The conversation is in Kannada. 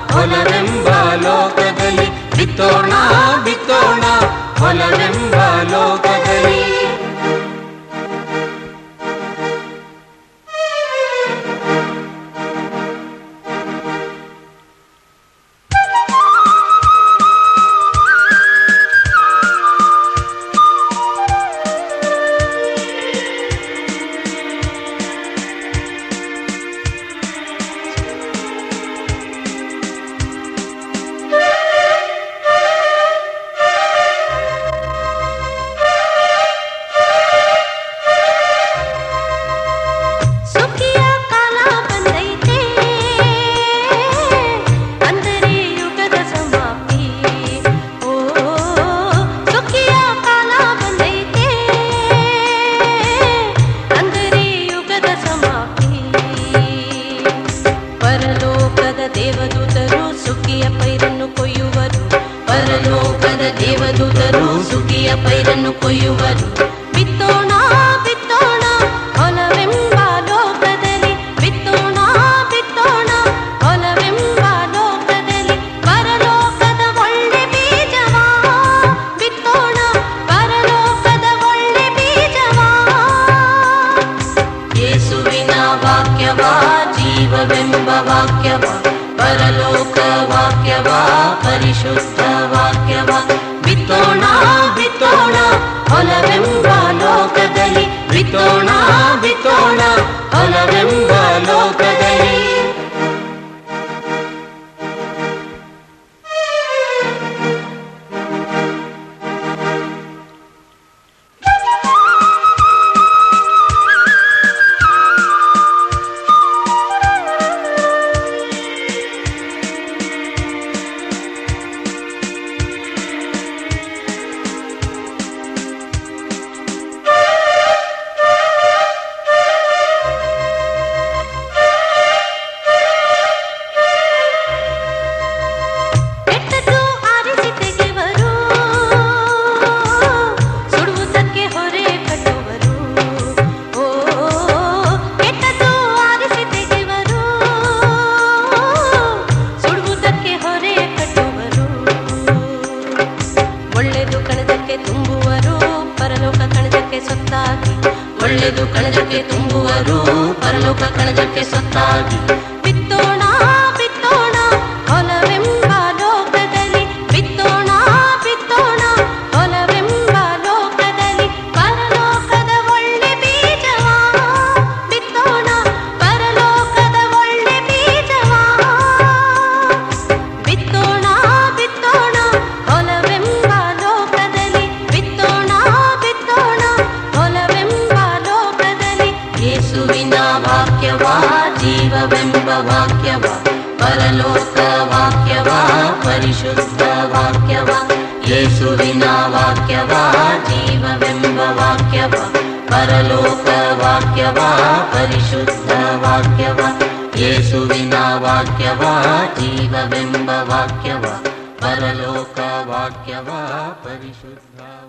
ಹೊಲವೆಂಬ ಲೋಕದಲ್ಲಿ ಬಿತ್ತೋಣ ಬಿತ್ತೋಣ ಹೊಲವೆಂಬ ಲೋಕದಲ್ಲಿ. ದೇವದೂತರು ಸುಗ್ಗಿಯ ಪೈರನ್ನು ಕೊಯ್ಯುವರು, ಪರಲೋಕದ ದೇವದೂತರು ಸುಗ್ಗಿಯ ಪೈರನ್ನು ಕೊಯ್ಯುವರು. ಬಿತ್ತೋಣ ಬಿತ್ತೋಣ ಹೊಲವೆಂಬ ಲೋಕದಲ್ಲಿ, ಬಿತ್ತೋಣ ಬಿತ್ತೋಣ ಹೊಲವೆಂಬ ಲೋಕದಲ್ಲಿ. ಪರಲೋಕದ ಒಳ್ಳೆ ಬೀಜವಾ ಬಿತ್ತೋಣ, ಪರಲೋಕದ ಒಳ್ಳೆ ಬೀಜವಾ. ಯೇಸುವಿನ ವಾಕ್ಯವಾ ಜೀವವೆಂಬ ವಾಕ್ಯವಾ, ಪರಲೋಕ ವಾಕ್ಯವಾ ಪರಿಶುದ್ಧ ವಾಕ್ಯವಾ. ಬಿತ್ತೋಣ ಬಿತ್ತೋಣ ಹೊಲವೆಂಬ ಲೋಕದಲ್ಲಿ, ಬಿತ್ತೋಣ ಬಿತ್ತೋಣ ಹೊಲವೆಂಬ ಲೋಕದಲ್ಲಿ. ಒಳ್ಳೆದು ಕಣಜಕ್ಕೆ ತುಂಬುವರು, ಪರಲೋಕ ಕಣಜಕ್ಕೆ ಸತ್ತಾಗಿ. ಬಿತ್ತೋಣ ಬಿತ್ತೋಣ ಹೊಲವೆಂಬ ಲೋಕದಲ್ಲಿ, ಬಿತ್ತೋಣ ಬಿತ್ತೋಣ ಹೊಲವೆಂಬ ಲೋಕದಲ್ಲಿ. ಪರಲೋಕದ ಒಳ್ಳೆ ಬೀಜವಾ ಬಿತ್ತೋಣ, ಪರಲೋಕದ ಒಳ್ಳೆ ಬೀಜವಾ. ಬಿತ್ತೋಣ ಬಿತ್ತೋಣ ಹೊಲವೆಂಬ ಲೋಕದಲ್ಲಿ, ಬಿತ್ತೋಣ ಬಿತ್ತೋಣ ಹೊಲವೆಂಬ ಲೋಕದಲ್ಲಿ. ಯೇಸುವಿನ ವಾಕ್ಯವಾ ಜೀವವೆಂಬ ವಾಕ್ಯವಾ, ಪರಲೋಕ ವಾಕ್ಯವಾ ಪರಿಶುದ್ಧ ವಾಕ್ಯವಾ. ಯೇಸುವಿನ ವಾಕ್ಯವಾ ಜೀವವೆಂಬ ವಾಕ್ಯವಾ, ಪರಲೋಕ ವಾಕ್ಯವಾ ಪರಿಶುದ್ಧ ವಾಕ್ಯವಾ. ಯೇಸುವಿನ ವಾಕ್ಯವಾ ಜೀವವೆಂಬ ವಾಕ್ಯವಾ, ಪರಲೋಕ ವಾಕ್ಯವಾ ಪರಿಶುದ್ಧ